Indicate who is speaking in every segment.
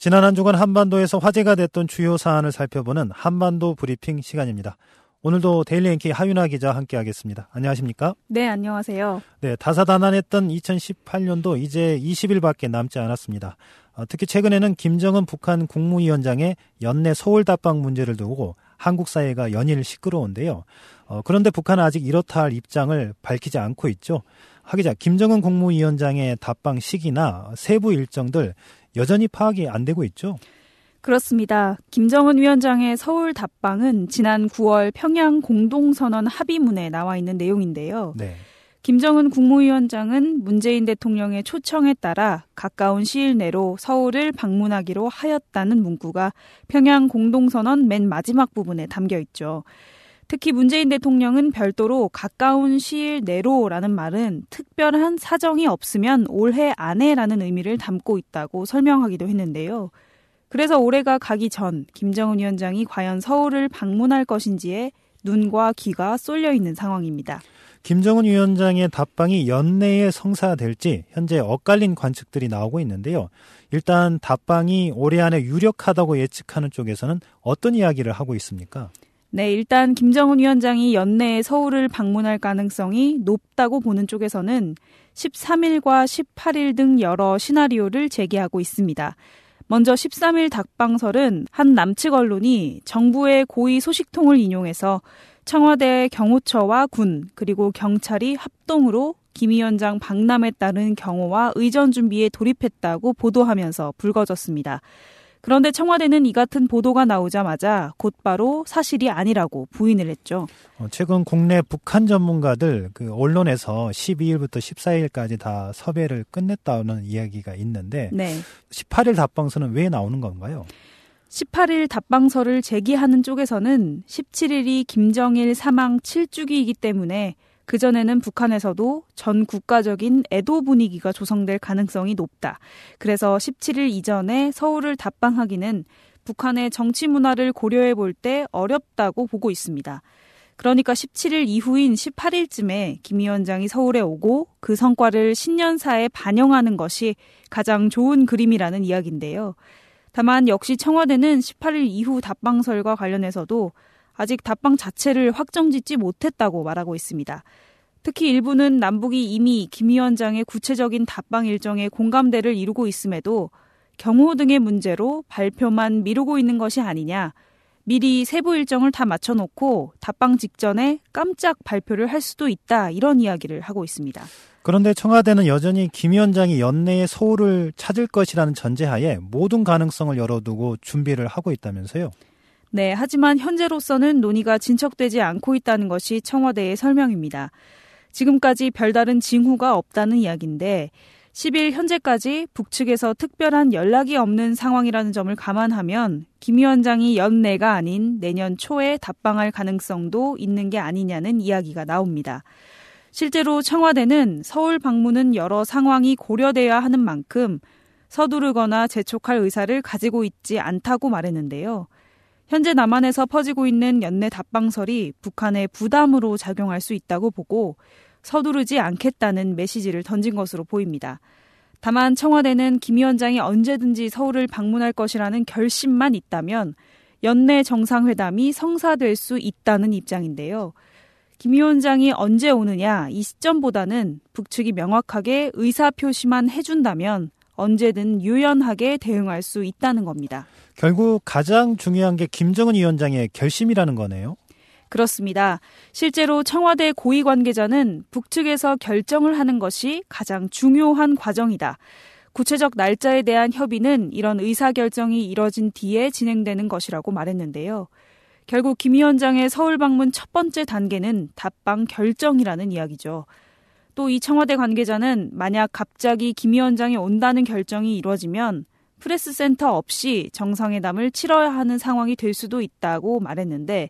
Speaker 1: 지난 한 주간 한반도에서 화제가 됐던 주요 사안을 살펴보는 한반도 브리핑 시간입니다. 오늘도 데일리 NK 하윤아 기자 함께하겠습니다. 안녕하십니까?
Speaker 2: 네, 안녕하세요.
Speaker 1: 네, 다사다난했던 2018년도 이제 20일밖에 남지 않았습니다. 특히 최근에는 김정은 북한 국무위원장의 연내 서울 답방 문제를 두고 한국 사회가 연일 시끄러운데요. 그런데 북한은 아직 이렇다 할 입장을 밝히지 않고 있죠. 하 기자, 김정은 국무위원장의 답방 시기나 세부 일정들 여전히 파악이 안 되고 있죠?
Speaker 2: 그렇습니다. 김정은 위원장의 서울 답방은 지난 9월 평양 공동선언 합의문에 나와 있는 내용인데요.
Speaker 1: 네.
Speaker 2: 김정은 국무위원장은 문재인 대통령의 초청에 따라 가까운 시일 내로 서울을 방문하기로 하였다는 문구가 평양 공동선언 맨 마지막 부분에 담겨 있죠. 특히 문재인 대통령은 별도로 가까운 시일 내로라는 말은 특별한 사정이 없으면 올해 안에라는 의미를 담고 있다고 설명하기도 했는데요. 그래서 올해가 가기 전 김정은 위원장이 과연 서울을 방문할 것인지에 눈과 귀가 쏠려 있는 상황입니다.
Speaker 1: 김정은 위원장의 답방이 연내에 성사될지 현재 엇갈린 관측들이 나오고 있는데요. 일단 답방이 올해 안에 유력하다고 예측하는 쪽에서는 어떤 이야기를 하고 있습니까?
Speaker 2: 네, 일단 김정은 위원장이 연내에 서울을 방문할 가능성이 높다고 보는 쪽에서는 13일과 18일 등 여러 시나리오를 제기하고 있습니다. 먼저 13일 답방설은 한 남측 언론이 정부의 고위 소식통을 인용해서 청와대 경호처와 군 그리고 경찰이 합동으로 김 위원장 방남에 따른 경호와 의전 준비에 돌입했다고 보도하면서 불거졌습니다. 그런데 청와대는 이 같은 보도가 나오자마자 곧바로 사실이 아니라고 부인을 했죠.
Speaker 1: 최근 국내 북한 전문가들 언론에서 12일부터 14일까지 다 섭외를 끝냈다는 이야기가 있는데
Speaker 2: 네.
Speaker 1: 18일 답방서는 왜 나오는 건가요?
Speaker 2: 18일 답방서를 제기하는 쪽에서는 17일이 김정일 사망 7주기이기 때문에 그전에는 북한에서도 전 국가적인 애도 분위기가 조성될 가능성이 높다. 그래서 17일 이전에 서울을 답방하기는 북한의 정치 문화를 고려해 볼 때 어렵다고 보고 있습니다. 그러니까 17일 이후인 18일쯤에 김 위원장이 서울에 오고 그 성과를 신년사에 반영하는 것이 가장 좋은 그림이라는 이야기인데요. 다만 역시 청와대는 18일 이후 답방설과 관련해서도 아직 답방 자체를 확정짓지 못했다고 말하고 있습니다. 특히 일부는 남북이 이미 김 위원장의 구체적인 답방 일정에 공감대를 이루고 있음에도 경호 등의 문제로 발표만 미루고 있는 것이 아니냐, 미리 세부 일정을 다 맞춰놓고 답방 직전에 깜짝 발표를 할 수도 있다, 이런 이야기를 하고 있습니다.
Speaker 1: 그런데 청와대는 여전히 김 위원장이 연내에 서울을 찾을 것이라는 전제하에 모든 가능성을 열어두고 준비를 하고 있다면서요?
Speaker 2: 네, 하지만 현재로서는 논의가 진척되지 않고 있다는 것이 청와대의 설명입니다. 지금까지 별다른 징후가 없다는 이야기인데 10일 현재까지 북측에서 특별한 연락이 없는 상황이라는 점을 감안하면 김 위원장이 연내가 아닌 내년 초에 답방할 가능성도 있는 게 아니냐는 이야기가 나옵니다. 실제로 청와대는 서울 방문은 여러 상황이 고려돼야 하는 만큼 서두르거나 재촉할 의사를 가지고 있지 않다고 말했는데요. 현재 남한에서 퍼지고 있는 연내 답방설이 북한의 부담으로 작용할 수 있다고 보고 서두르지 않겠다는 메시지를 던진 것으로 보입니다. 다만 청와대는 김 위원장이 언제든지 서울을 방문할 것이라는 결심만 있다면 연내 정상회담이 성사될 수 있다는 입장인데요. 김 위원장이 언제 오느냐, 이 시점보다는 북측이 명확하게 의사표시만 해준다면 언제든 유연하게 대응할 수 있다는 겁니다.
Speaker 1: 결국 가장 중요한 게 김정은 위원장의 결심이라는 거네요.
Speaker 2: 그렇습니다. 실제로 청와대 고위 관계자는 북측에서 결정을 하는 것이 가장 중요한 과정이다. 구체적 날짜에 대한 협의는 이런 의사결정이 이뤄진 뒤에 진행되는 것이라고 말했는데요. 결국 김 위원장의 서울 방문 첫 번째 단계는 답방 결정이라는 이야기죠. 또 이 청와대 관계자는 만약 갑자기 김 위원장이 온다는 결정이 이루어지면 프레스센터 없이 정상회담을 치러야 하는 상황이 될 수도 있다고 말했는데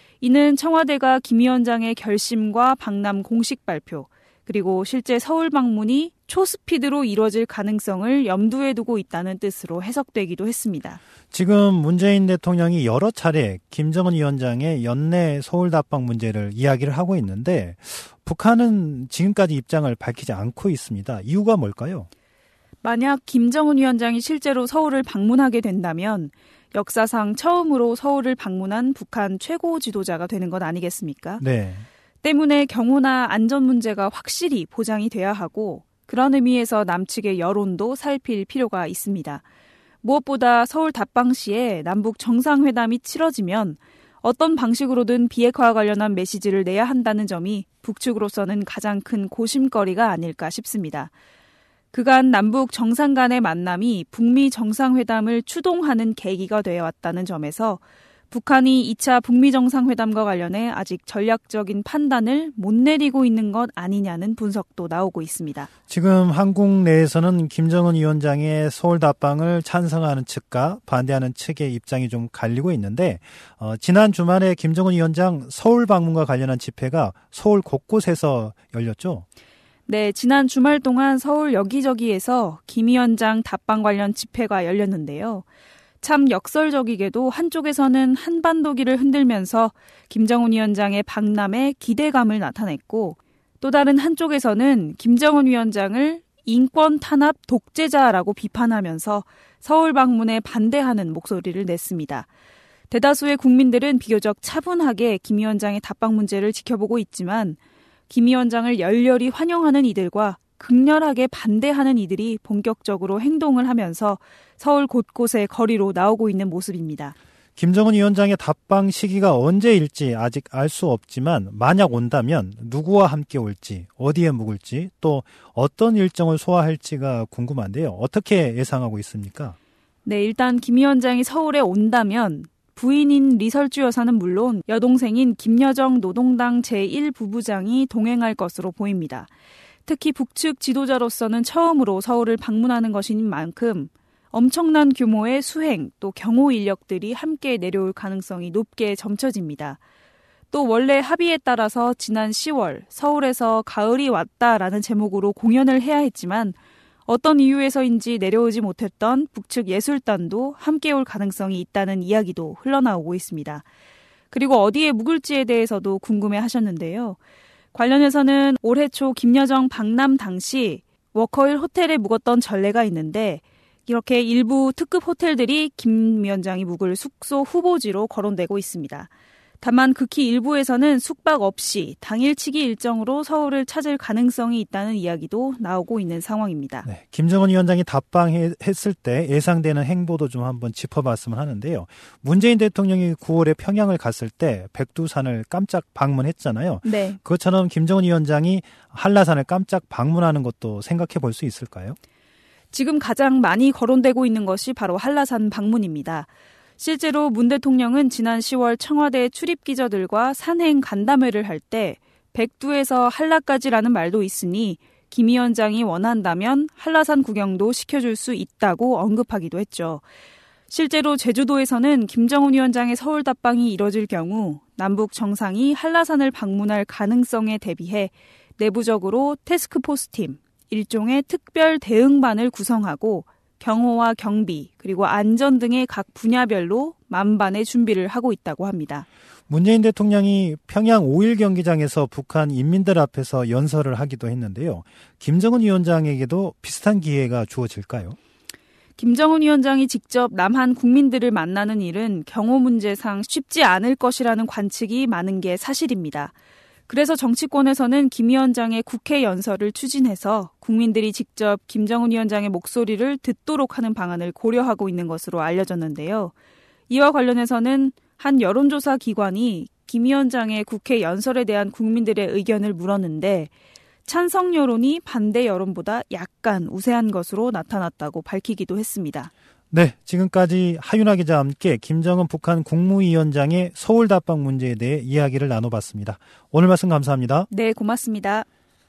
Speaker 2: 이는 청와대가 김 위원장의 결심과 방남 공식 발표 그리고 실제 서울 방문이 초스피드로 이루어질 가능성을 염두에 두고 있다는 뜻으로 해석되기도 했습니다.
Speaker 1: 지금 문재인 대통령이 여러 차례 김정은 위원장의 연내 서울 답방 문제를 이야기를 하고 있는데 북한은 지금까지 입장을 밝히지 않고 있습니다. 이유가 뭘까요?
Speaker 2: 만약 김정은 위원장이 실제로 서울을 방문하게 된다면 역사상 처음으로 서울을 방문한 북한 최고 지도자가 되는 것 아니겠습니까?
Speaker 1: 네.
Speaker 2: 때문에 경호나 안전 문제가 확실히 보장이 돼야 하고 그런 의미에서 남측의 여론도 살필 필요가 있습니다. 무엇보다 서울 답방 시에 남북 정상회담이 치러지면 어떤 방식으로든 비핵화와 관련한 메시지를 내야 한다는 점이 북측으로서는 가장 큰 고심거리가 아닐까 싶습니다. 그간 남북 정상 간의 만남이 북미 정상회담을 추동하는 계기가 되어왔다는 점에서 북한이 2차 북미 정상회담과 관련해 아직 전략적인 판단을 못 내리고 있는 것 아니냐는 분석도 나오고 있습니다.
Speaker 1: 지금 한국 내에서는 김정은 위원장의 서울 답방을 찬성하는 측과 반대하는 측의 입장이 좀 갈리고 있는데 지난 주말에 김정은 위원장 서울 방문과 관련한 집회가 서울 곳곳에서 열렸죠?
Speaker 2: 네, 지난 주말 동안 서울 여기저기에서 김 위원장 답방 관련 집회가 열렸는데요. 참 역설적이게도 한쪽에서는 한반도기를 흔들면서 김정은 위원장의 방남에 기대감을 나타냈고 또 다른 한쪽에서는 김정은 위원장을 인권 탄압 독재자라고 비판하면서 서울 방문에 반대하는 목소리를 냈습니다. 대다수의 국민들은 비교적 차분하게 김 위원장의 답방 문제를 지켜보고 있지만 김 위원장을 열렬히 환영하는 이들과 극렬하게 반대하는 이들이 본격적으로 행동을 하면서 서울 곳곳에 거리로 나오고 있는 모습입니다.
Speaker 1: 김정은 위원장의 답방 시기가 언제일지 아직 알 수 없지만 만약 온다면 누구와 함께 올지, 어디에 묵을지, 또 어떤 일정을 소화할지가 궁금한데요. 어떻게 예상하고 있습니까?
Speaker 2: 네, 일단 김 위원장이 서울에 온다면 부인인 리설주 여사는 물론 여동생인 김여정 노동당 제1부부장이 동행할 것으로 보입니다. 특히 북측 지도자로서는 처음으로 서울을 방문하는 것인 만큼 엄청난 규모의 수행 또 경호 인력들이 함께 내려올 가능성이 높게 점쳐집니다. 또 원래 합의에 따라서 지난 10월 서울에서 가을이 왔다라는 제목으로 공연을 해야 했지만 어떤 이유에서인지 내려오지 못했던 북측 예술단도 함께 올 가능성이 있다는 이야기도 흘러나오고 있습니다. 그리고 어디에 묵을지에 대해서도 궁금해하셨는데요. 관련해서는 올해 초 김여정 방남 당시 워커힐 호텔에 묵었던 전례가 있는데 이렇게 일부 특급 호텔들이 김 위원장이 묵을 숙소 후보지로 거론되고 있습니다. 다만 극히 일부에서는 숙박 없이 당일치기 일정으로 서울을 찾을 가능성이 있다는 이야기도 나오고 있는 상황입니다.
Speaker 1: 네, 김정은 위원장이 답방했을 때 예상되는 행보도 좀 한번 짚어봤으면 하는데요. 문재인 대통령이 9월에 평양을 갔을 때 백두산을 깜짝 방문했잖아요.
Speaker 2: 네.
Speaker 1: 그것처럼 김정은 위원장이 한라산을 깜짝 방문하는 것도 생각해 볼 수 있을까요?
Speaker 2: 지금 가장 많이 거론되고 있는 것이 바로 한라산 방문입니다. 실제로 문 대통령은 지난 10월 청와대 출입기자들과 산행 간담회를 할 때 백두에서 한라까지라는 말도 있으니 김 위원장이 원한다면 한라산 구경도 시켜줄 수 있다고 언급하기도 했죠. 실제로 제주도에서는 김정은 위원장의 서울 답방이 이뤄질 경우 남북 정상이 한라산을 방문할 가능성에 대비해 내부적으로 태스크포스팀, 일종의 특별 대응반을 구성하고 경호와 경비 그리고 안전 등의 각 분야별로 만반의 준비를 하고 있다고 합니다.
Speaker 1: 문재인 대통령이 평양 5.1 경기장에서 북한 인민들 앞에서 연설을 하기도 했는데요. 김정은 위원장에게도 비슷한 기회가 주어질까요?
Speaker 2: 김정은 위원장이 직접 남한 국민들을 만나는 일은 경호 문제상 쉽지 않을 것이라는 관측이 많은 게 사실입니다. 그래서 정치권에서는 김 위원장의 국회 연설을 추진해서 국민들이 직접 김정은 위원장의 목소리를 듣도록 하는 방안을 고려하고 있는 것으로 알려졌는데요. 이와 관련해서는 한 여론조사 기관이 김 위원장의 국회 연설에 대한 국민들의 의견을 물었는데 찬성 여론이 반대 여론보다 약간 우세한 것으로 나타났다고 밝히기도 했습니다.
Speaker 1: 네, 지금까지 하윤아 기자와 함께 김정은 북한 국무위원장의 서울 답방 문제에 대해 이야기를 나눠봤습니다. 오늘 말씀 감사합니다.
Speaker 2: 네, 고맙습니다.